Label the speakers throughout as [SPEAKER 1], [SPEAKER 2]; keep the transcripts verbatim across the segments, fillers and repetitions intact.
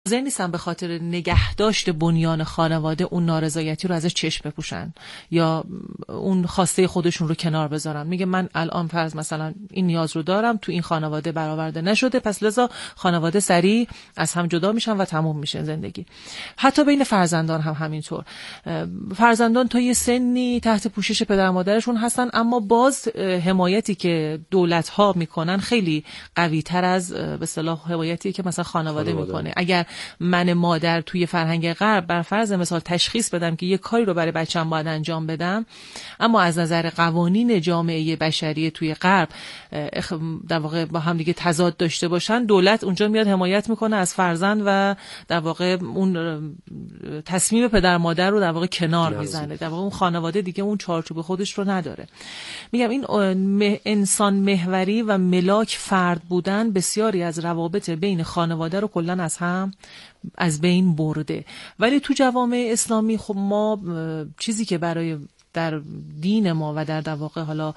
[SPEAKER 1] حاضر نیستن به خاطر نگهداشت بنیان خانواده اون نارضایتی رو ازش چشم بپوشن یا اون خواسته خودشون رو کنار بذارن. میگه من الان فرض مثلا این نیاز رو دارم، تو این خانواده برآورده نشده، پس لذا خانواده سریع از هم جدا میشن و تموم میشه زندگی. حتی بین فرزندان هم همینطور. فرزندان تا یه سنی تحت پوشش پدر مادرشون هستن، اما باز حمایتی که دولت‌ها میکنن خیلی قوی‌تر از به اصطلاح حمایتی که مثلا خانواده, خانواده میکنه. اگر من مادر توی فرهنگ غرب بر فرض مثال تشخیص بدم که یه کاری رو برای بچه‌م باید انجام بدم، اما از نظر قوانین جامعه بشری توی غرب در واقع با هم دیگه تضاد داشته باشن، دولت اونجا میاد حمایت میکنه از فرزند و در واقع اون تصمیم پدر مادر رو در واقع کنار میزنه. در واقع اون خانواده دیگه اون چارچوب خودش رو نداره. میگم این انسان محوری و ملاک فرد بودن بسیاری از روابط بین خانواده رو کلا از هم از بین برده. ولی تو جوامع اسلامی خب ما چیزی که برای در دین ما و در در واقع حالا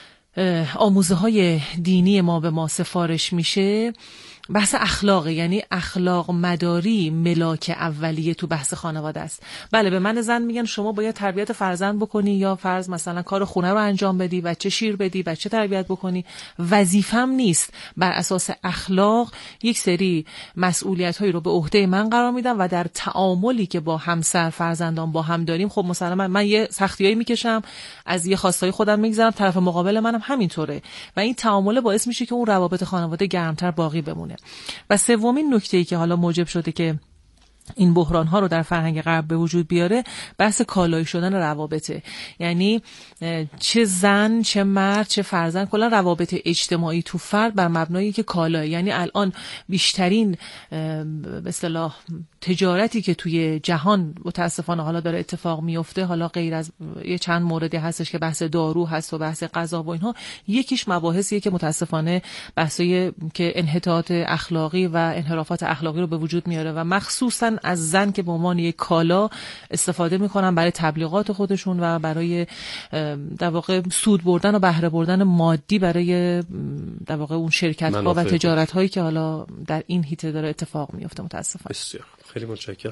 [SPEAKER 1] آموزه های دینی ما به ما سفارش میشه بحث اخلاقه، یعنی اخلاق مداری ملاک اولیه تو بحث خانواده است. بله به من زن میگن شما باید تربیت فرزند بکنی یا فرض مثلا کار خونه رو انجام بدی، بچه شیر بدی، بچه تربیت بکنی. وظیفم نیست. بر اساس اخلاق یک سری مسئولیت هایی رو به عهده من قرار میدم و در تعاملی که با همسر فرزندان با هم داریم خب مثلا من, من یه سختیایی میکشم، از یه خواستای خودم میگذرم، طرف مقابل منم همینطوره و این تعامل باعث میشه که اون روابط خانواده گرمتر باقی بمونه. و سومین نکته‌ای که حالا موجب شده که این بحران ها رو در فرهنگ غرب به وجود بیاره بحث کالایی شدن روابطه. یعنی چه زن چه مرد چه فرزند، کلا روابط اجتماعی تو فرد بر مبنایی که کالایی. یعنی الان بیشترین به اصطلاح تجارتی که توی جهان متاسفانه حالا داره اتفاق میفته، حالا غیر از یه چند موردی هستش که بحث دارو هست و بحث غذا و اینها، یکیش مباحثیه که متاسفانه بحثای که انحطاط اخلاقی و انحرافات اخلاقی رو به وجود میاره و مخصوصا از زن که به عنوان یک کالا استفاده میکنن برای تبلیغات خودشون و برای در واقع سود بردن و بهره بردن مادی برای در واقع اون شرکت ها و تجارت هایی که حالا در این حیطه داره اتفاق میفته متاسفانه.
[SPEAKER 2] بسیار خیلی متشکرم.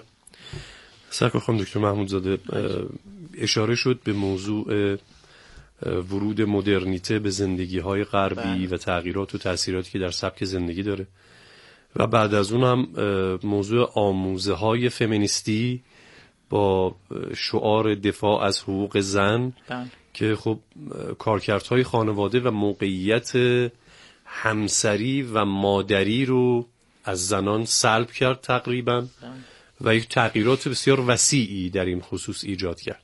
[SPEAKER 2] سرکار خانم دکتر محمودزاده، اشاره شد به موضوع ورود مدرنیته به زندگی های غربی و تغییرات و تأثیراتی که در سبک زندگی داره و بعد از اون هم موضوع آموزه های فمینیستی با شعار دفاع از حقوق زن بند. که خب کارکردهای خانواده و موقعیت همسری و مادری رو از زنان سلب کرد تقریبا بند. و یک تغییرات بسیار وسیعی در این خصوص ایجاد کرد.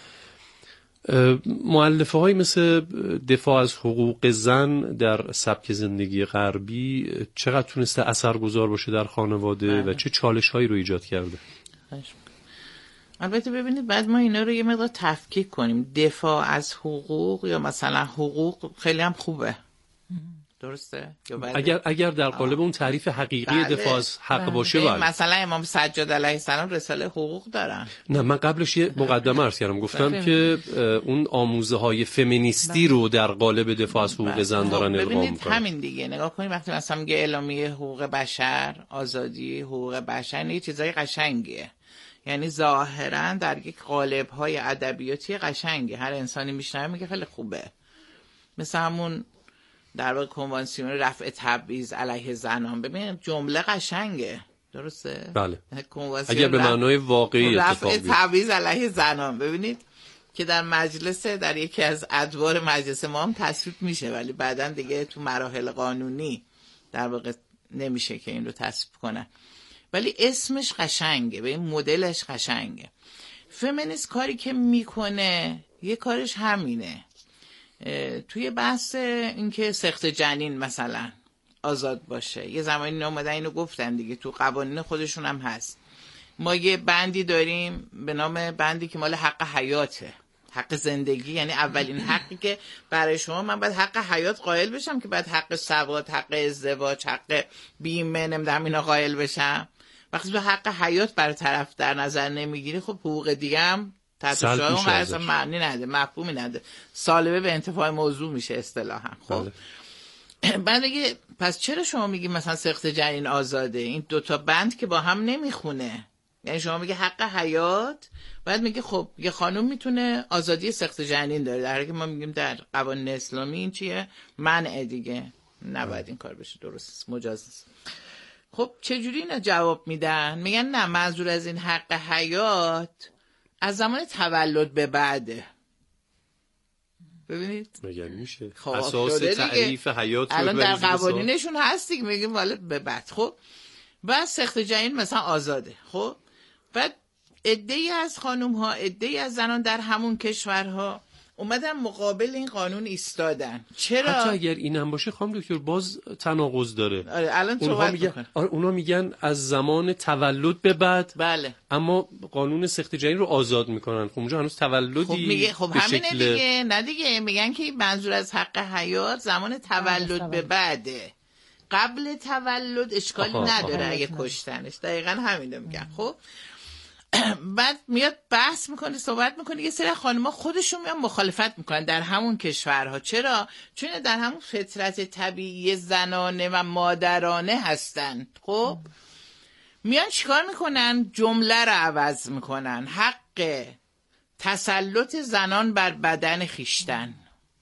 [SPEAKER 2] مؤلفه های مثل دفاع از حقوق زن در سبک زندگی غربی چقدر تونسته اثرگذار باشه در خانواده و چه چالش هایی رو ایجاد کرده؟
[SPEAKER 3] البته ببینید بعد ما اینا رو یه مقدار تفکیک کنیم. دفاع از حقوق یا مثلا حقوق خیلی هم خوبه، درسته؟
[SPEAKER 2] اگر اگر در قالب اون تعریف حقیقی بله. دفاع از حق بله. باشه بله.
[SPEAKER 3] مثلا امام سجاد علیه السلام رساله حقوق دارن.
[SPEAKER 2] نه من قبلش یه مقدمه عرض کردم، گفتم بله. که اون آموزه های فمینیستی بله. رو در قالب دفاع از حقوق بله. زن دارن القا میکنن.
[SPEAKER 3] همین دیگه نگاه کنید وقتی مثلا میگه اعلامیه حقوق بشر، آزادی حقوق بشر، این چیزای قشنگیه. یعنی ظاهرا در یک قالب‌های ادبیاتی قشنگه، هر انسانی میشنوه میگه خیلی خوبه. مثل همون در واقع کنوانسیون رفع تبعیض علیه زنان، ببین جمله قشنگه، درسته؟
[SPEAKER 2] بله. اگر به معنای واقعی اتفاق بیفته.
[SPEAKER 3] رفع تبعیض علیه زنان ببینید که در مجلس در یکی از ادوار مجلس ما هم تصویب میشه، ولی بعداً دیگه تو مراحل قانونی در واقع نمیشه که این رو تصویب کنن. ولی اسمش قشنگه، به این مدلش قشنگه. فمینیست کاری که میکنه یه کارش همینه، توی بحث اینکه سقط جنین مثلا آزاد باشه. یه زمانی اومدن اینو گفتن دیگه، تو قوانین خودشون هم هست. ما یه بندی داریم به نام بندی که مال حق حیاته، حق زندگی، یعنی اولین حقی که برای شما من باید حق حیات قائل بشم که بعد حق سواد، حق ازدواج، حق بیمه نمیدونم اینا قائل بشم. وقتی تو حق حیات برای طرف در نظر نمیگیری خب حقوق دیگه هم تحت اون اصلا معنی نده، مفهومی نده، سالبه به انتفاع موضوع میشه اصطلاحا. خب بله. بعد اگه پس چرا شما میگی مثلا سقط جنین آزاده؟ این دوتا بند که با هم نمیخونه. یعنی شما میگه حق حیات، بعد میگه خب یه خانوم میتونه آزادی سقط جنین داره، در حالی که ما میگیم در قوانین اسلامی این چیه؟ منع دیگه، نباید این کار بشه، درست مجاز است. خب چجوری اینا جواب میدن؟ میگن نه، منظور از این حق حیات از زمان تولد به بعده. ببینید
[SPEAKER 2] مگر میشه
[SPEAKER 3] خب
[SPEAKER 2] اساس تعریف حیات
[SPEAKER 3] الان در قوانینشون هست دیگه، میگیم ولی به بعد. خب بعد سقط جنین مثلا آزاده. خب بعد عده‌ای از خانوم ها، عده‌ای از زنان در همون کشورها اومدن مقابل این قانون ایستادن. چرا؟
[SPEAKER 2] حتی اگر این هم باشه خانم دکتر باز تناقض داره.
[SPEAKER 3] آره الان
[SPEAKER 2] اونها میگن آره اونا میگن از زمان تولد به بعد.
[SPEAKER 3] بله.
[SPEAKER 2] اما قانون سقط جنین رو آزاد میکنن. خب اونجا هنوز تولدی
[SPEAKER 3] خب میگه خب همینه شکل... دیگه نه دیگه، میگن که منظور از حق حیات زمان تولد به بعده، قبل تولد اشکالی آها، نداره آها. اگه کشتنش. دقیقاً همینه میگن. خب بعد میاد بحث میکنه، صحبت میکنه، یه سری خانم‌ها خودشون میان مخالفت میکنن در همون کشورها. چرا؟ چون در همون فطرت طبیعی زنانه و مادرانه هستن. خب میان چیکار میکنن؟ جمله رو عوض میکنن، حق تسلط زنان بر بدن خیشتن.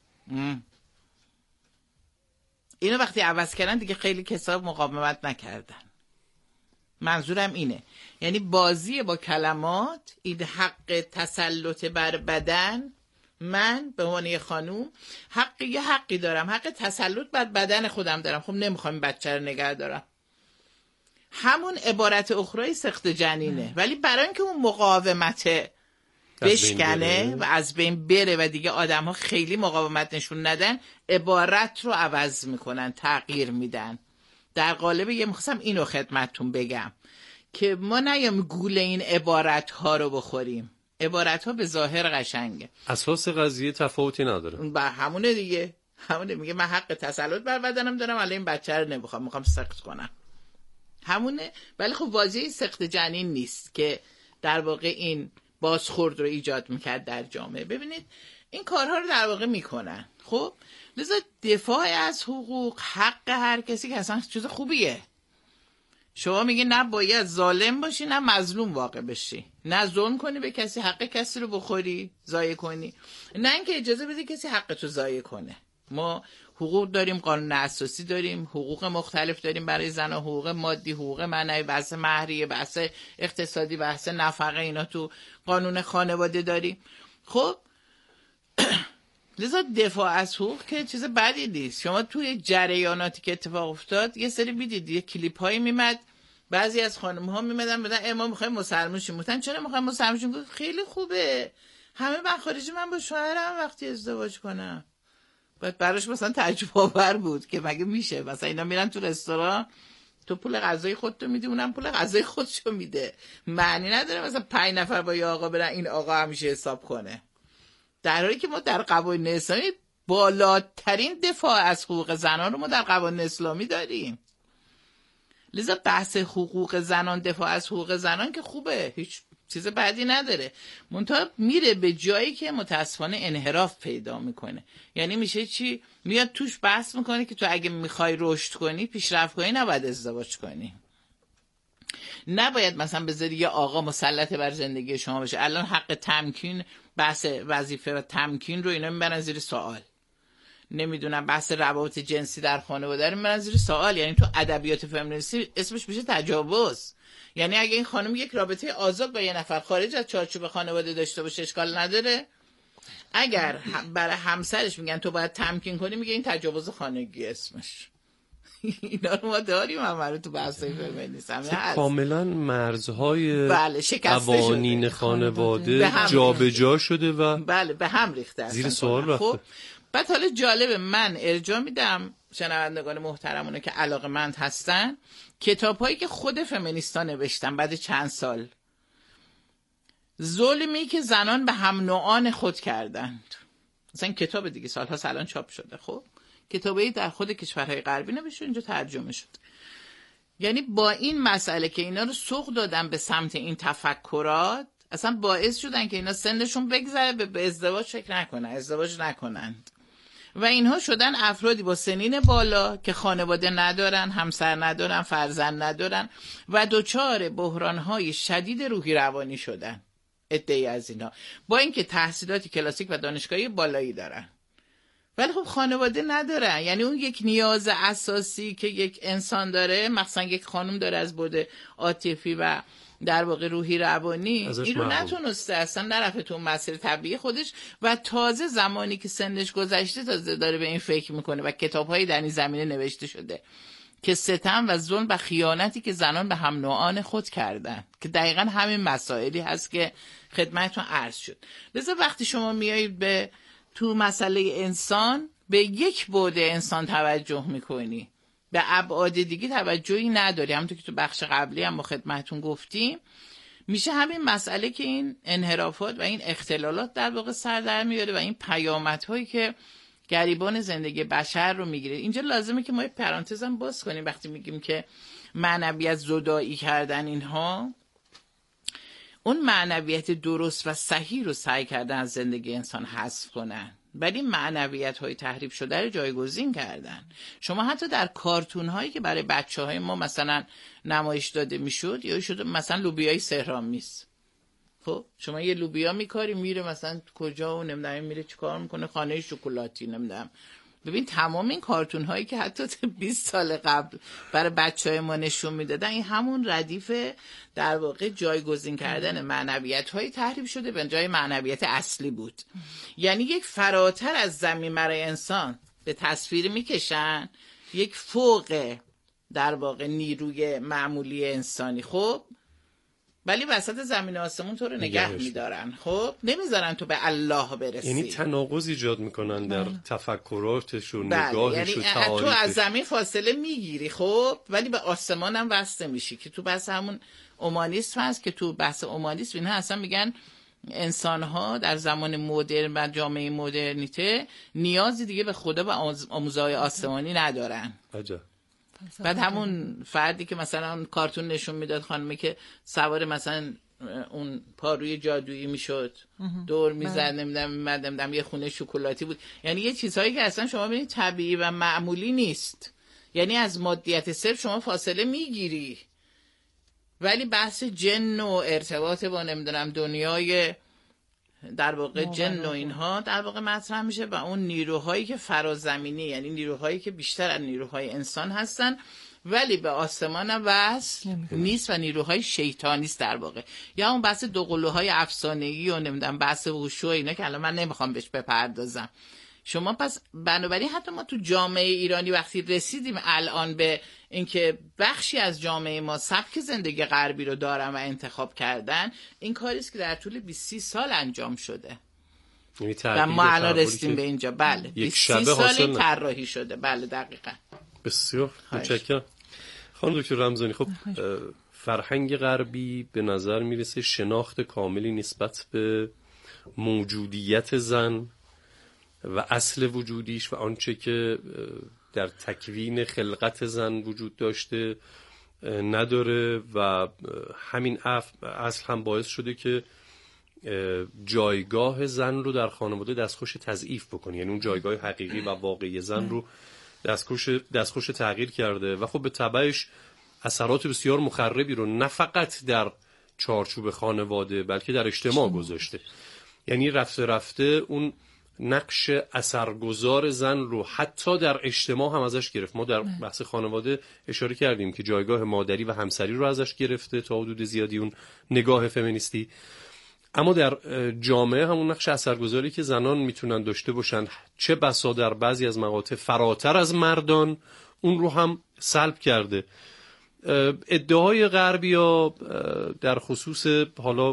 [SPEAKER 3] اینو وقتی عوض کردن دیگه خیلی کسا مقاومت نکردن. منظورم اینه، یعنی بازی با کلمات. این حق تسلط بر بدن، من به عنوان یه خانوم حق یه حقی دارم، حق تسلط بر بدن خودم دارم. خب نمیخوام بچه رو نگه دارم. همون عبارت اخرای سقط جنینه، ولی برای اینکه اون مقاومت بشکنه و از بین بره و دیگه آدم ها خیلی مقاومت نشون ندن، عبارت رو عوض میکنن، تغییر میدن. در قالب یه میخواستم اینو خدمتتون بگم که ما نیام گول این عبارت ها رو بخوریم. عبارت ها به ظاهر قشنگه،
[SPEAKER 2] اساس قضیه تفاوتی نداره.
[SPEAKER 3] با همونه دیگه، همونه. میگه من حق تسلط بر بدنم دارم، ولی این بچه رو نمیخوام، میخوام سقط کنم. همونه. ولی خب واژه سقط جنین نیست که در واقع این بازخورد رو ایجاد میکرد در جامعه. ببینید این کارها رو در واقع میکنن. خب لذا دفاع از حقوق، حق هر کسی که اصلا چیز خوبیه. شما میگی نه باید ظالم باشی نه مظلوم واقع بشی، نه ظلم کنی به کسی، حق کسی رو بخوری ضایع کنی، نه اینکه اجازه بدی کسی حق تو ضایع کنه. ما حقوق داریم، قانون اساسی داریم، حقوق مختلف داریم برای زن‌ها، حقوق مادی، حقوق معنوی، بحث مهریه، بحث اقتصادی، بحث نفقه، اینا تو قانون خانواده داریم. خب لذا دفاع از حقوق که چیز بدی نیست. شما توی جریاناتی که اتفاق افتاد یه سری میدید، یه کلیپ هایی میمد، بعضی از خانم ها میمدن بدن ما میخوایم مسلمان شیم. گفتن چرا میخوایم مسلمان شیم؟ خیلی خوبه، همه من خارجی من با شوهرم وقتی ازدواج کنم. بعد براش مثلا تعجب آور بود که مگه میشه مثلا اینا میرن تو رستوران، تو پول غذای خودتو میدی، اونم پول غذای خودشو میده. معنی نداره مثلا پنج نفر با یه آقا برن این آقا همیشه حساب کنه، در حالی که ما در قوانین اسلامی بالاترین دفاع از حقوق زنان رو ما در قوانین اسلامی داریم. لذا بحث حقوق زنان، دفاع از حقوق زنان که خوبه، هیچ چیز بدی نداره، منتها میره به جایی که متاسفانه انحراف پیدا میکنه. یعنی میشه چی؟ میاد توش بحث میکنه که تو اگه میخوای رشد کنی، پیشرفت کنی، نباید ازدواج کنی، نباید مثلا بذاری یه آقا مسلط بر زندگی شما بشه. الان حق تمکین، بحث وظیفه و تمکین رو اینا میبرن زیر سوال. نمیدونم بحث روابط جنسی در خانواده رو میبرن زیر سوال. یعنی تو ادبیات فمینیستی اسمش میشه تجاوز. یعنی اگه این خانم یک رابطه آزاد با یه نفر خارج از چارچوب خانواده داشته باشه اشکال نداره. اگر برای همسرش میگن تو باید تمکین کنی، میگه این تجاوز خانگی اسمش. اینا رو ما داریم همه تو بحثای فمینیسم هست.
[SPEAKER 2] کاملا مرزهای
[SPEAKER 3] بله
[SPEAKER 2] قوانین خانواده جابجا شده و
[SPEAKER 3] بله به هم ریخته،
[SPEAKER 2] زیر سوال رفته.
[SPEAKER 3] خب بعد حالا جالبه، من ارجاع میدم شنوندگان محترمونه که علاقه‌مند هستن، کتاب‌هایی که خود فمینیستا نوشتن بعد چند سال، ظلمی که زنان به هم نوعان خود کردند. مثلا کتاب دیگه سال‌ها الان چاپ شده. خب کتابی در خود کشورهای غربی نوشته، اینجا ترجمه شد. یعنی با این مسئله که اینا رو سوق دادن به سمت این تفکرات، اصلا باعث شدن که اینا سنشون بگذره به ازدواج فکر نکنن، ازدواج نکنند. و اینها شدن افرادی با سنین بالا که خانواده ندارن، همسر ندارن، فرزند ندارن و دچار بحران‌های شدید روحی روانی شدن. عده‌ای از اینا با اینکه تحصیلات کلاسیک و دانشگاهی بالایی دارن ولی خب خانواده ندارن. یعنی اون یک نیاز اساسی که یک انسان داره، مثلا یک خانم داره از بعد عاطفی و در واقع روحی روانی، این رو نتونسته، اصلا نرفته تو مسیر طبیعی خودش و تازه زمانی که سنش گذشته تازه داره به این فکر میکنه و کتاب‌هایی در این زمینه نوشته شده که ستم و ظلم و خیانتی که زنان به هم نوعان خود کردن که دقیقا همین مسائلی هست که خدمتتون عرض شد. لذا وقتی شما میایید به تو مسئله انسان به یک بعد انسان توجه میکنی، به ابعاد دیگه توجهی نداری، همونطور که تو بخش قبلی هم با خدمتتون گفتیم، میشه همین مسئله که این انحرافات و این اختلالات در واقع سر در میاره و این پیامدهایی که گریبان زندگی بشر رو میگیره. اینجا لازمه که ما یه پرانتز هم باز کنیم وقتی میگیم که معنویت زدایی کردن، اینها اون معنویت درست و صحیح رو سعی کردن از زندگی انسان حذف کنن، ولی معنویت های تحریف شده رو جایگزین کردن. شما حتی در کارتون هایی که برای بچه های ما مثلا نمایش داده میشد یا شده مثلا لوبیای سحرآمیز، خب شما یه لوبیا میکاری میره مثلا کجا و نمیدونم میره چیکار میکنه، خانه شکلاتی نمیدونم. ببین تمام این کارتون هایی که حتی بیست سال قبل برای بچهای ما نشون میدادن، این همون ردیف در واقع جایگزین کردن معنویت های تحریف شده به جای معنویت اصلی بود. یعنی یک فراتر از زمین برای انسان به تصویر میکشن، یک فوق در واقع نیروی معمولی انسانی، خب ولی وسط زمین و آسمون تو رو نگه میدارن، خب نمیذارن تو به الله برسی.
[SPEAKER 2] یعنی تناقض ایجاد میکنن در تفکراتشون،
[SPEAKER 3] بله.
[SPEAKER 2] نگاهشون،
[SPEAKER 3] یعنی
[SPEAKER 2] تعاریفش.
[SPEAKER 3] تو از زمین فاصله میگیری خب ولی به آسمان هم وصل میشی، که تو بحث همون اومانیسم هست که تو بحث اومانیسم اینها اصلا میگن انسان ها در زمان مدرن و جامعه مدرنیته نیازی دیگه به خدا و آموزهای آسمانی ندارن.
[SPEAKER 2] عجب.
[SPEAKER 3] بعد همون فردی که مثلا اون کارتون نشون میداد خانمه که سوار مثلا اون پاروی جادویی میشد، دور میزد، نمیدونم نمیدونم یه خونه شکلاتی بود، یعنی یه چیزهایی که اصلا شما ببینید طبیعی و معمولی نیست. یعنی از مادیت صرف شما فاصله میگیری ولی بحث جن و ارتباط با نمیدونم دنیای در واقع جن و اینها در واقع مطرح میشه و اون نیروهایی که فرازمینی، یعنی نیروهایی که بیشتر از نیروهای انسان هستن ولی به آسمان وصل نیست و نیروهای شیطانی است در واقع. یا اون بحث دوقلوهای افسانه‌ای و نمیدونم بحث وشو اینا که الان من نمیخوام بهش بپردازم. شما پس بنابراین حتی ما تو جامعه ایرانی وقتی رسیدیم الان به اینکه بخشی از جامعه ما سبک زندگی غربی رو دارن و انتخاب کردن، این کاری است که در طول بیست سال انجام شده.
[SPEAKER 2] یعنی
[SPEAKER 3] و ما الان رسیدیم به اینجا. بله بیست سال طراحی شده. بله دقیقاً.
[SPEAKER 2] بسیار متشکرم. خانم دکتر رمضانی، خب فرهنگ غربی به نظر میرسه شناخت کاملی نسبت به موجودیت زن و اصل وجودیش و آنچه که در تکوین خلقت زن وجود داشته نداره و همین اصل هم باعث شده که جایگاه زن رو در خانواده دستخوش تضعیف بکنه. یعنی اون جایگاه حقیقی و واقعی زن رو دستخوش دستخوش تغییر کرده و خب به تبعش اثرات بسیار مخربی رو نه فقط در چارچوب خانواده بلکه در اجتماع گذاشته. یعنی رفته رفته اون نقش اثرگذار زن رو حتی در اجتماع هم ازش گرفت. ما در بحث خانواده اشاره کردیم که جایگاه مادری و همسری رو ازش گرفته تا حدود زیادی اون نگاه فمینیستی، اما در جامعه همون نقش اثرگذاری که زنان میتونن داشته باشن چه بسا در بعضی از مقاطع فراتر از مردان اون رو هم سلب کرده. ادعای غربی‌ها در خصوص حالا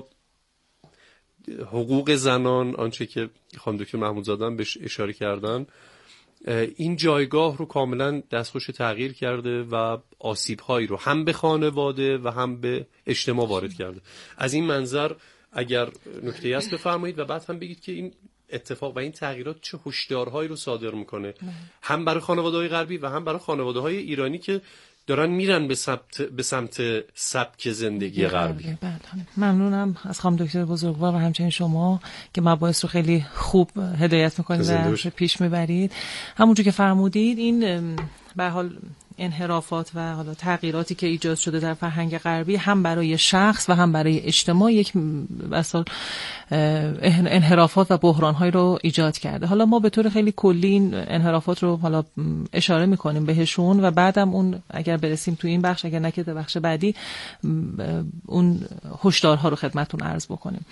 [SPEAKER 2] حقوق زنان، آنچه که خانم دکتر محمودزاده بهش اشاره کردن، این جایگاه رو کاملا دستخوش تغییر کرده و آسیب‌هایی رو هم به خانواده و هم به اجتماع وارد کرده. از این منظر اگر نکته‌ای هست بفرمایید و بعد هم بگید که این اتفاق و این تغییرات چه هشدارهایی رو صادر میکنه هم برای خانواده‌های غربی و هم برای خانواده‌های ایرانی که دارن میرن به سمت به سمت سبک زندگی غربی.
[SPEAKER 1] بله بله. ممنونم از خانم دکتر بزرگوار و همچنین شما که مباحث رو خیلی خوب هدایت میکنید و پیش میبرید. همونجور که فرمودید این به حال انحرافات و حالا تغییراتی که ایجاد شده در فرهنگ غربی هم برای شخص و هم برای اجتماع یک مثلا انحرافات و بحران‌هایی رو ایجاد کرده. حالا ما به طور خیلی کلی این انحرافات رو حالا اشاره می‌کنیم بهشون و بعدم اون اگر برسیم تو این بخش، اگر نه که بخش بعدی، اون هشدارها رو خدمتتون عرض بکنیم.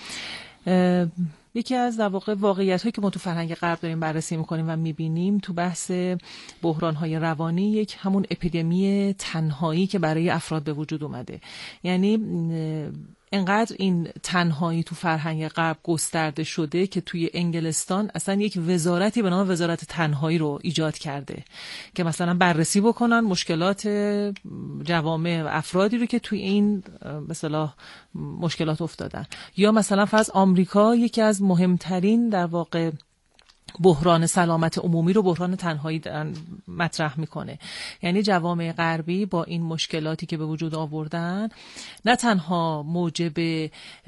[SPEAKER 1] یکی از در واقع واقعیت‌هایی که ما تو فرهنگ غرب داریم بررسی می‌کنیم و می‌بینیم تو بحث بحران‌های روانی، یک همون اپیدمی تنهایی که برای افراد به وجود اومده. یعنی انقدر این تنهایی تو فرهنگ غرب گسترده شده که توی انگلستان اصلا یک وزارتی به نام وزارت تنهایی رو ایجاد کرده که مثلا بررسی بکنن مشکلات جوامع و افرادی رو که توی این به اصطلاح مشکلات افتادن. یا مثلا فرض آمریکا یکی از مهمترین در واقع بحران سلامت عمومی رو بحران تنهایی مطرح میکنه. یعنی جوامع غربی با این مشکلاتی که به وجود آوردن نه تنها موجب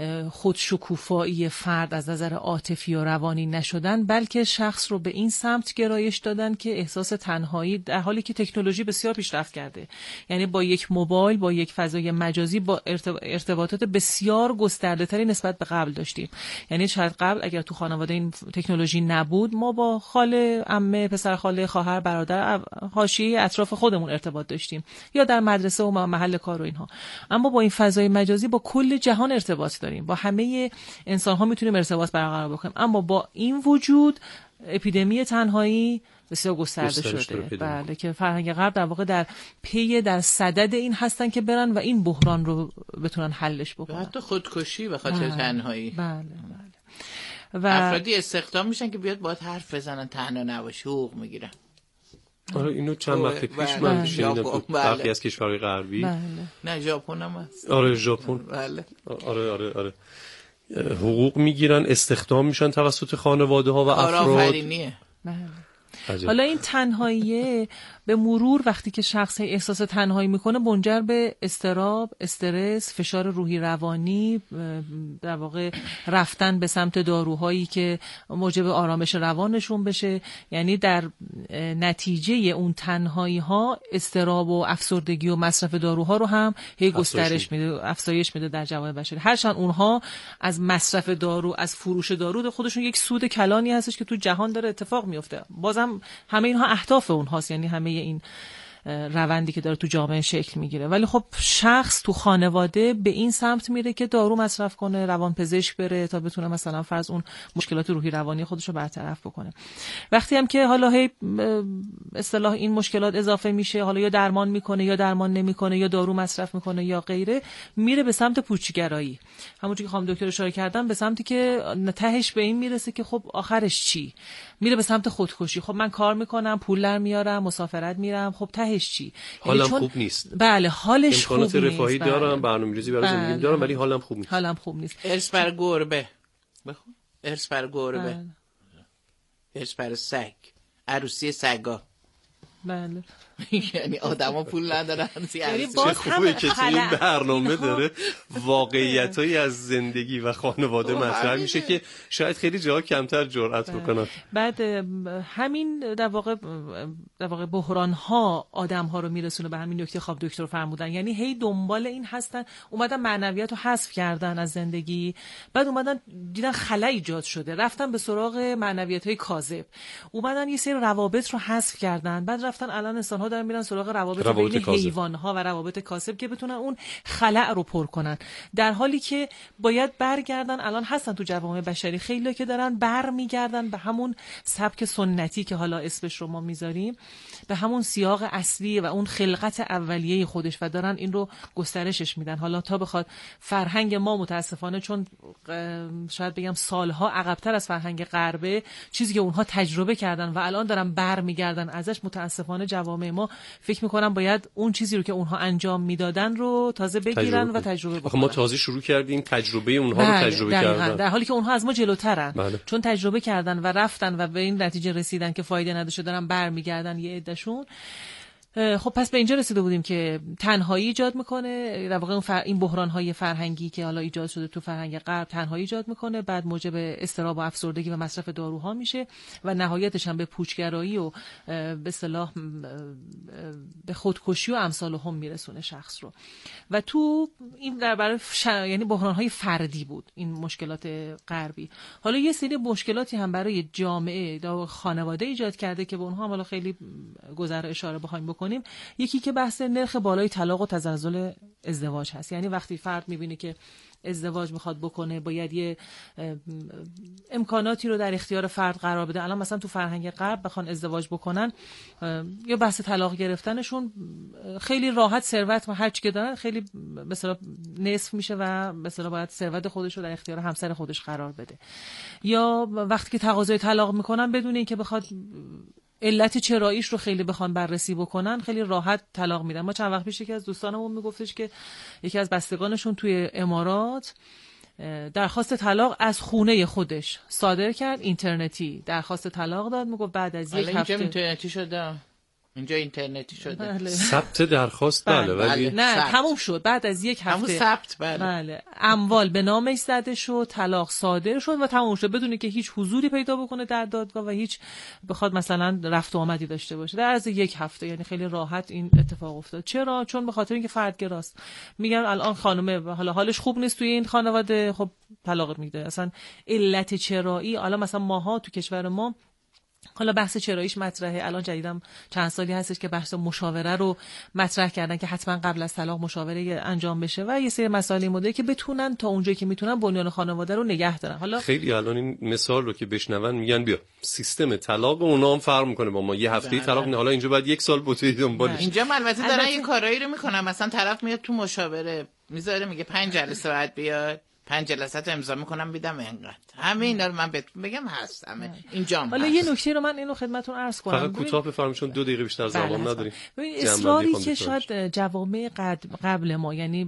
[SPEAKER 1] خودشکوفایی فرد از نظر عاطفی و روانی نشدن، بلکه شخص رو به این سمت گرایش دادن که احساس تنهایی، در حالی که تکنولوژی بسیار پیشرفت کرده. یعنی با یک موبایل، با یک فضای مجازی، با ارتباطات بسیار گسترده تری نسبت به قبل داشتیم. یعنی شاید قبل اگر تو خانواده این تکنولوژی نبود، ما با خاله، عمه، پسر خاله، خواهر، برادر، حاشیه اطراف خودمون ارتباط داشتیم یا در مدرسه و محل کار و اینها. اما با این فضای مجازی با کل جهان ارتباط داریم، با همه انسان ها میتونیم ارتباط برقرار بکنیم. اما با این وجود اپیدمی تنهایی بسیار گسترده شده. بله، که فرهنگ غرب در واقع در پی در صدد این هستن که برن و این بحران رو بتونن حلش بکنن.
[SPEAKER 3] حتی خودکشی به خاطر
[SPEAKER 1] بله.
[SPEAKER 3] تنهایی.
[SPEAKER 1] بله بله.
[SPEAKER 3] و افرادی استخدام میشن که بیاد باهات حرف بزنن، تنها نباشی، حقوق میگیرن.
[SPEAKER 2] آره اینو چند وقت پیش
[SPEAKER 3] بله.
[SPEAKER 2] من شنیدم تو
[SPEAKER 3] بله.
[SPEAKER 2] برخی از کشورهای غربی.
[SPEAKER 1] بله.
[SPEAKER 3] نه ژاپن هم هست.
[SPEAKER 2] آره ژاپن.
[SPEAKER 3] بله.
[SPEAKER 2] آره آره آره. حقوق میگیرن، استخدام میشن توسط خانواده ها و افراد.
[SPEAKER 3] کارآفرینیه.
[SPEAKER 1] بله. حالا این تنهایی به مرور وقتی که شخص احساس تنهایی میکنه منجر به اضطراب، استرس، فشار روحی روانی، در واقع رفتن به سمت داروهایی که موجب آرامش روانشون بشه. یعنی در نتیجه اون تنهایی ها اضطراب و افسردگی و مصرف داروها رو هم هی گسترش میده، افزایش میده در جوامع بشری. هرچند اونها از مصرف دارو، از فروش دارو خودشون یک سود کلانی هستش که تو جهان داره اتفاق میفته، بازم همه اینها اهداف اونهاست، یعنی همه این روندی که داره تو جامعه شکل میگیره. ولی خب شخص تو خانواده به این سمت میره که دارو مصرف کنه، روانپزشک بره تا بتونه مثلا فرض اون مشکلات روحی روانی خودش رو برطرف بکنه. وقتی هم که حالا هی اصطلاح این مشکلات اضافه میشه، حالا یا درمان میکنه یا درمان نمیکنه یا دارو مصرف میکنه یا غیره، میره به سمت پوچگرایی. همونجوری که خانم دکتر اشاره کردن، به سمتی که تهش به این میرسه که خب آخرش چی؟ میره به سمت خودکشی. خب من کار میکنم، پول در میارم، مسافرت میرم، خب تهش چی؟
[SPEAKER 2] حالم خوب نیست.
[SPEAKER 1] بله، حالش خوب نیست.
[SPEAKER 2] امکانات رفاهی دارم، برنامه‌ریزی برای
[SPEAKER 1] بله.
[SPEAKER 2] زندگی دارم، ولی حالم خوب نیست.
[SPEAKER 1] حالم خوب نیست.
[SPEAKER 3] ارث بر گربه. بخون. ارث بر گربه.
[SPEAKER 1] بله.
[SPEAKER 3] ارث بر سگ. عروسی سگا.
[SPEAKER 1] بله.
[SPEAKER 3] یعنی آدما پول ندارن.
[SPEAKER 1] یعنی
[SPEAKER 2] چه خوبه که تو این برنامه داره واقعیتایی از زندگی و خانواده مطرح میشه که شاید خیلی جاها کمتر جرأت بکنن.
[SPEAKER 1] بعد همین در واقع در واقع بحران ها آدم ها رو میرسونه به همین نکته خواب دکتر فرمودن. یعنی هی دنبال این هستن، اومدن معنویات رو حذف کردن از زندگی، بعد اومدن دیدن خلأ ایجاد شده، رفتن به سراغ معنویات های کاذب، اومدن یه سری روابط رو حذف کردن، بعد رفتن الان انسان ها دارن میرن سراغ روابط, روابط بین حیوان ها و روابط کاذب که بتونن اون خلأ رو پر کنن، در حالی که باید برگردن. الان هستن تو جوامع بشری خیلی که دارن برمیگردن به همون سبک سنتی که حالا اسمش رو ما میذاریم، به همون سیاق اصلی و اون خلقت اولیه خودش و دارن این رو گسترشش میدن. حالا تا بخواد فرهنگ ما متاسفانه چون شاید بگم سالها عقب‌تر از فرهنگ غربه، چیزی که اونها تجربه کردن و الان دارن برمیگردن ازش، متاسفانه جوامع ما فکر میکنم باید اون چیزی رو که اونها انجام میدادن رو تازه بگیرن تجربه و تجربه بکنن.
[SPEAKER 2] ما تازه شروع کردیم تجربه اونها رو تجربه کردن،
[SPEAKER 1] در حالی که اونها از ما جلوترن.
[SPEAKER 2] بله.
[SPEAKER 1] چون تجربه کردن و رفتن و به این نتیجه رسیدن که فایده نداشته، دارن برمیگردن یه عدهشون. خب پس به اینجا رسیده بودیم که تنهایی ایجاد میکنه، در واقع اون فر... این بحران‌های فرهنگی که حالا ایجاد شده تو فرهنگ غرب تنهایی ایجاد میکنه، بعد موجب اضطراب و افسردگی و مصرف داروها میشه و نهایتش هم به پوچگرایی و به اصطلاح به خودکشی و امثال هم میرسونه شخص رو. و تو این در برای ش... یعنی بحران‌های فردی بود این مشکلات غربی. حالا یه سری مشکلاتی هم برای جامعه و خانواده ایجاد کرده که به اونها هم حالا خیلی گذر اشاره بخوایم بکنیم. یکی که بحث نرخ بالای طلاق و تزلزل ازدواج هست. یعنی وقتی فرد میبینه که ازدواج میخواد بکنه باید یه امکاناتی رو در اختیار فرد قرار بده. الان مثلا تو فرهنگ غرب بخوان ازدواج بکنن یا بحث طلاق گرفتنشون خیلی راحت ثروت و هر چی که دارن خیلی مثلا نصف میشه و مثلا باید ثروت خودش رو در اختیار همسر خودش قرار بده. یا وقتی که تقاضای طلاق میکنن بدون اینکه بخواد علت چراییش رو خیلی بخوان بررسی بکنن خیلی راحت طلاق میدن. ما چند وقت پیش یکی از دوستانمون میگفتش که یکی از بستگانشون توی امارات درخواست طلاق از خونه خودش صادر کرد، اینترنتی درخواست طلاق داد. میگفت بعد از یک هفته
[SPEAKER 3] اینجا اینترنتی شده، اینجا اینترنتی شده.
[SPEAKER 1] بله.
[SPEAKER 2] ثبت درخواست بله ولی
[SPEAKER 1] بله. نه تموم شد بعد از یک هفته
[SPEAKER 3] همون ثبت بله.
[SPEAKER 1] بله اموال به نامش زده شد، طلاق صادر شد و تموم شد بدون که هیچ حضوری پیدا بکنه در دادگاه و هیچ بخواد مثلا رفت و آمدی داشته باشه در از یک هفته. یعنی خیلی راحت این اتفاق افتاد. چرا؟ چون به خاطر اینکه فردگراست. میگن الان خانم حالا حالش خوب نیست توی این خانواده، خب طلاق میده. اصلا علت چرایی حالا مثلا ماها تو کشور ما حالا بحث چراییش مطرحه. الان جدیدم چند سالی هستش که بحث مشاوره رو مطرح کردن که حتما قبل از طلاق مشاوره انجام بشه و یه سری مسائل مدلی که بتونن تا اونجایی که میتونن بنیان خانواده رو نگه دارن. حالا
[SPEAKER 2] خیلی الان این مثال رو که بشنون میگن بیا سیستم طلاق اونا هم فرق میکنه با ما. یه هفته طلاق نه، حالا اینجا بعد یک سال بوتی دنبالش.
[SPEAKER 3] اینجا البته دارن یه کارایی رو میکنن، مثلا طرف میاد تو مشاوره میذاره میگه پنج جلسه بعد بیاد، پنج جلسه رو امضا میکنم میدم اینقدر. همه اینا رو من بهتون بگم هست همه اینجا هم.
[SPEAKER 1] حالا یه نکته رو من اینو خدمتتون عرض کنم.
[SPEAKER 2] فقط کوتاه بفرمایید چون دو دقیقه بیشتر زمان نداریم.
[SPEAKER 1] ببین اصراری که شاید جوامع قبل ما یعنی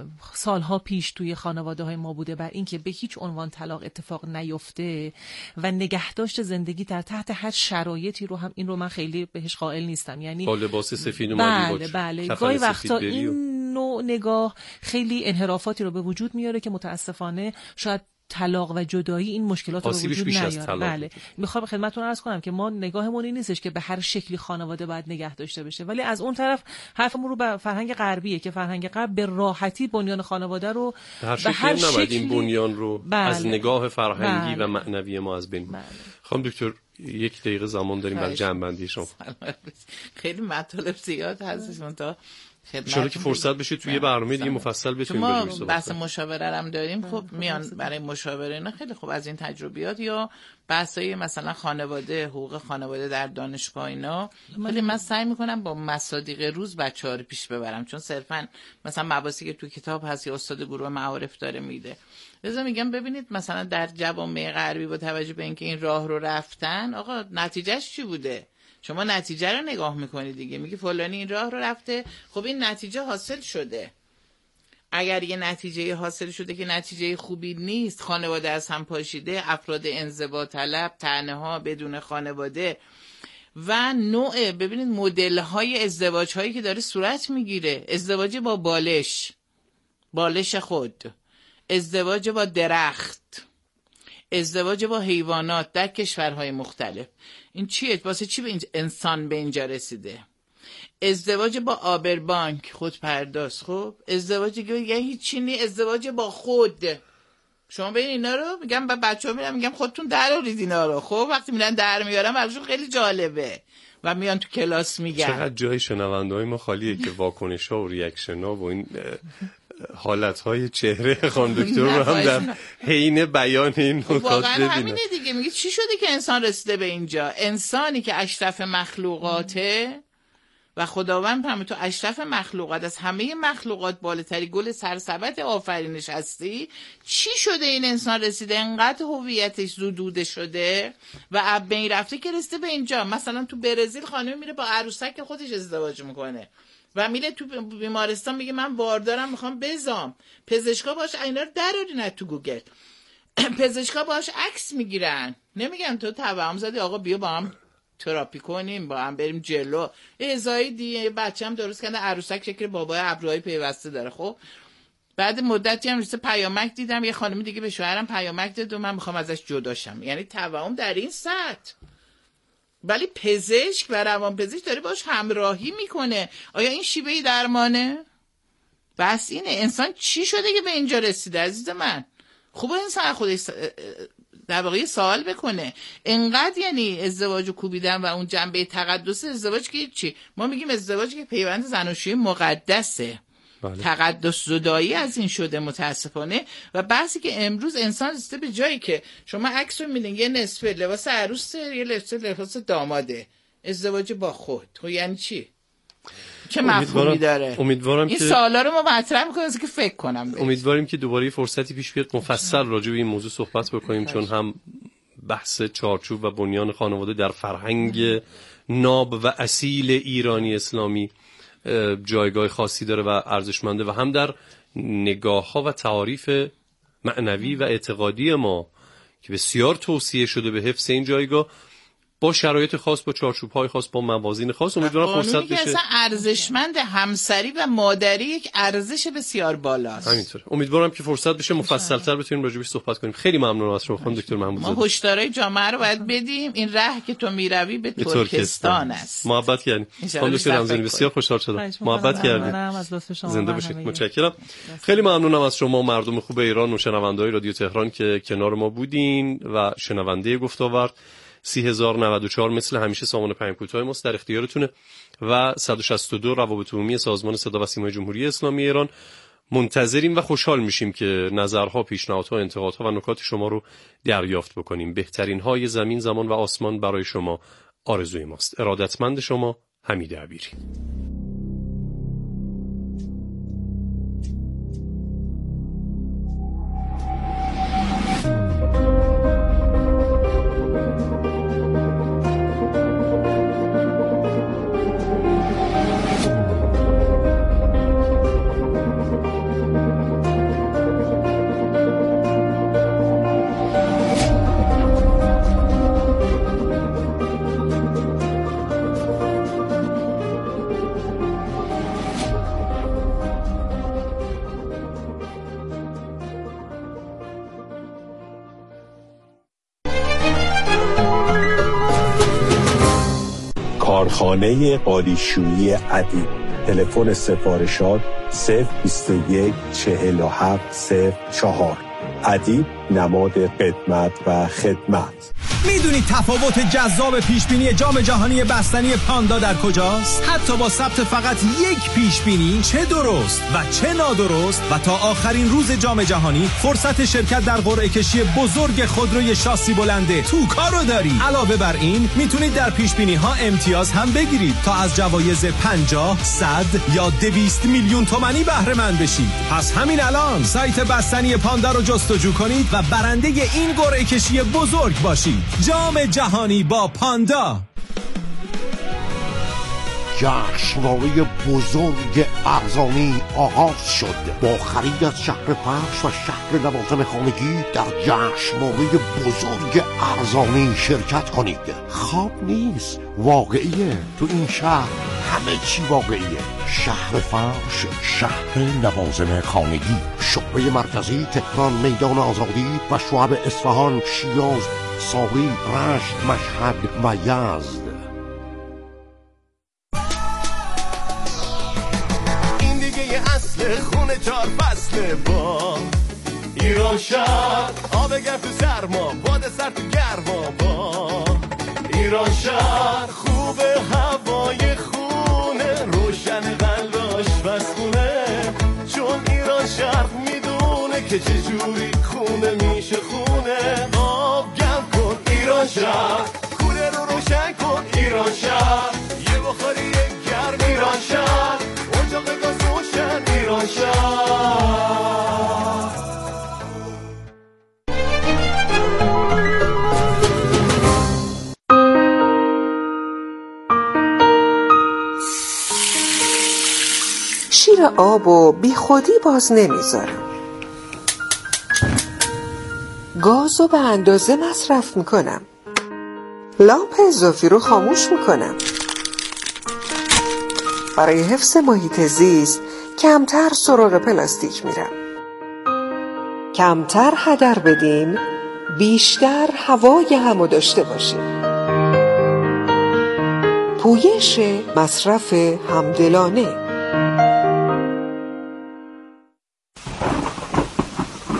[SPEAKER 1] سالها پیش توی خانواده‌های ما بوده بر این که به هیچ عنوان طلاق اتفاق نیفته و نگهداشت زندگی در تحت هر شرایطی رو هم این رو من خیلی بهش قائل نیستم. یعنی
[SPEAKER 2] با لباس سفید اومدی
[SPEAKER 1] بله بله گاهی وقتا این نوع نگاه خیلی انحرافاتی رو به وجود میاره که متاسفانه شاید طلاق و جدایی این مشکلات رو به وجود نیاره. بله میخوام خدمتتون عرض کنم که ما نگاهمون این نیستش که به هر شکلی خانواده باید نگه داشته بشه، ولی از اون طرف حرفمون رو به فرهنگ غربیه که فرهنگ غرب به راحتی بنیان خانواده رو
[SPEAKER 2] به هر شکلی نباید این بنیان رو
[SPEAKER 1] بله.
[SPEAKER 2] از نگاه فرهنگی
[SPEAKER 1] بله.
[SPEAKER 2] و معنوی ما از بین.
[SPEAKER 1] بله.
[SPEAKER 2] خانم دکتر یک دقیقه زمان داریم برای جمع‌بندی شما.
[SPEAKER 3] خیلی مطالب زیاد هستش تا
[SPEAKER 2] شما که فرصت بشه توی برنامه دیگه مفصل بتونیم
[SPEAKER 3] ما
[SPEAKER 2] بگیم.
[SPEAKER 3] بحث مشاوره هم داریم. خب میان برای مشاوره نه خیلی خوب از این تجربیات یا بحثای مثلا خانواده، حقوق خانواده در دانشگاه اینا خیلی من سعی میکنم با مصادیق روز بچه‌ها رو پیش ببرم، چون صرفا مثلا مباحثی که تو کتاب هست یا استاد گروه معارف داره میده. لذا میگم ببینید مثلا در جوامع غربی با توجه به اینکه این راه رو رفتن، آقا نتیجهش چی بوده؟ شما نتیجه رو نگاه میکنی دیگه، میگی فلانی این راه رو رفته، خب این نتیجه حاصل شده. اگر یه نتیجه حاصل شده که نتیجه خوبی نیست، خانواده از هم پاشیده، افراد انزوا طلب، تنها بدون خانواده و نوع ببینید مدل های ازدواج هایی که داره صورت میگیره، ازدواج با بالش، بالش خود، ازدواج با درخت، ازدواج با حیوانات در کشورهای مختلف. این چیه؟ واسه چی به این انسان به اینجا رسیده؟ ازدواج با آبربانک، خود پرداز. خب ازدواج که یه هیچی نی، ازدواج با خود. شما ببین اینا رو میگم با بچه‌ها میرم میگم خودتون درارید اینا رو. خب وقتی میرن در میارن براشون خیلی جالبه و میان تو کلاس میگن.
[SPEAKER 2] چقدر جای شنونده‌های ما خالیه که واکنش‌ها و ریاکشن‌ها و این حالتهای چهره خانم دکتر رو هم در حین بیان این نکات ببینن.
[SPEAKER 3] واقعا همینه دیگه. میگه چی شده که انسان رسیده به اینجا؟ انسانی که اشرف مخلوقاته و خداوند هم تو اشرف مخلوقات از همه مخلوقات بالاتری گل سرسبد آفرینش هستی، چی شده این انسان رسیده انقدر هویتش زدوده شده و اب این رفته که رسیده به اینجا؟ مثلا تو برزیل خانم میره با عروسک خودش ازدواج میکنه و میره تو بیمارستان میگه من باردارم میخوام بزام، پزشکا باش اینا رو درارین تو گوگل، پزشکا باش عکس میگیرن، نمیگن تو توهم زدی آقا بیا با هم تراپی کنیم، با هم بریم جلو. ازایی دیگه بچه‌م درست کنه عروسک شکل بابای ابروهای پیوسته داره. خب بعد مدتی هم رسه پیامک دیدم یه خانمی دیگه به شوهرم پیامک داد و من میخوام ازش جدا شم. یعنی توهم در این سطح. ولی پزشک و روانپزشک داره باش همراهی میکنه. آیا این شیوه درمانه؟ بس اینه. انسان چی شده که به اینجا رسیده عزیز من؟ خوبه انسان خودش در واقع سوال بکنه. انقدر یعنی ازدواج و کوبیدن و اون جنبه تقدس ازدواج که چی؟ ما میگیم ازدواج که پیوند زناشویی مقدسه. بله. تقدس زدایی از این شده متاسفانه. و بحثی که امروز انسان رسیده به جایی که شما عکس رو می‌بینید یه نصفه لباس عروسه، یه نصفه لباس داماده. ازدواج با خود. خب یعنی چی؟ چه مفهومی داره؟
[SPEAKER 2] امیدوارم
[SPEAKER 3] این
[SPEAKER 2] که
[SPEAKER 3] سوالا رو ما مطرح می‌کنیم که فکر کنم بهش.
[SPEAKER 2] امیدواریم که دوباره فرصتی پیش بیاد مفصل راجع به این موضوع صحبت بکنیم، چون هم بحث چارچوب و بنیان خانواده در فرهنگ ناب و اصیل ایرانی اسلامی جایگاه خاصی داره و ارزشمنده و هم در نگاه‌ها و تعاریف معنوی و اعتقادی ما که بسیار توصیه شده به حفظ این جایگاه با شرایط خاص، با چارچوب‌های خاص، با موازین خاص. امیدوارم فرصت بشه.
[SPEAKER 3] اصلا ارزشمند همسری و مادری یک ارزش بسیار بالاست.
[SPEAKER 2] همینطوره. امیدوارم که فرصت بشه مفصل‌تر بتونیم راجع بهش صحبت کنیم. خیلی ممنونم از شما خانم دکتر محمود زاده.
[SPEAKER 3] ما هشدارهای جامعه رو باید بدیم. این راه که تو میروی به ترکستان است.
[SPEAKER 2] محبت کردید. خانم دکتر رمزانی بسیار خوشحال شدم. محبت کردید. زنده باشید. متشکرم. خیلی ممنونم از شما مردم خوب ایران و شنونده‌های رادیو تهران که کنار ما بودین و شنونده گفت‌وآورد. سی هزار و نود و چهار مثل همیشه سامان پیام کوتاه ماست، در اختیارتونه و صد و شصت و دو روابط عمومی سازمان صدا و سیمای جمهوری اسلامی ایران. منتظریم و خوشحال میشیم که نظرها، پیشنهادها، انتقادها و نکات شما رو دریافت بکنیم. بهترین های زمین، زمان و آسمان برای شما آرزوی ماست. ارادتمند شما، حمید عبیری.
[SPEAKER 4] کارخانه قالیشویی ادیب. تلفن سفارشات صفر بیست و یک چهل و هفت صفر چهار. ادیب نماد قدمت و خدمت.
[SPEAKER 5] میدونی تفاوت جذاب پیشبینی جام جهانی بستنی پاندا در کجاست؟ حتی با ثبت فقط یک پیشبینی، چه درست و چه نادرست، و تا آخرین روز جام جهانی فرصت شرکت در قرعه کشی بزرگ خودروی شاسی بلنده توکا رو داری. علاوه بر این میتونید در پیشبینی ها امتیاز هم بگیرید تا از جوایز پنجاه، صد یا دویست میلیون تومانی بهره مند بشید. پس همین الان سایت بستنی پاندا رو جستجو کنید و برنده این قرعه کشی بزرگ باشید. جام جهانی با پاندا.
[SPEAKER 6] جشنواره بزرگ ارزانی آغاز شد. با خرید از شهر فرش و شهر لوازم خانگی در جشنواره بزرگ ارزانی شرکت کنید. خواب نیست، واقعیه. تو این شهر همه چی واقعیه. شهر فرش، شهر لوازم خانگی، شعبه مرکزی تهران، میدان آزادی و شعب اصفهان، شیراز، ساری، رشت، مشهد و یزد.
[SPEAKER 7] این دیگه یه اصل خونه چار فصله با ایران شهر. آب گرم تو سرما، باد سر تو گرما با ایران شهر. خوبه هوای خونه، روشن قلبش بسخونه، چون ایران شهر میدونه که چجوری خونه میشه خونه. آب گرم کن ایران شهر، کوره رو روشن کن ایران شهر، یه بخاری یک گرم ایران شهر، اجاق گاز روشن ایران شهر.
[SPEAKER 8] شیر آب و بی خودی باز نمیذارم. گازو به اندازه مصرف میکنم. لامپ اضافی رو خاموش میکنم. برای حفظ محیط زیست کمتر سراغ پلاستیک میرم. کمتر هدر بدیم، بیشتر هوای همو داشته باشیم. پویش مصرف همدلانه.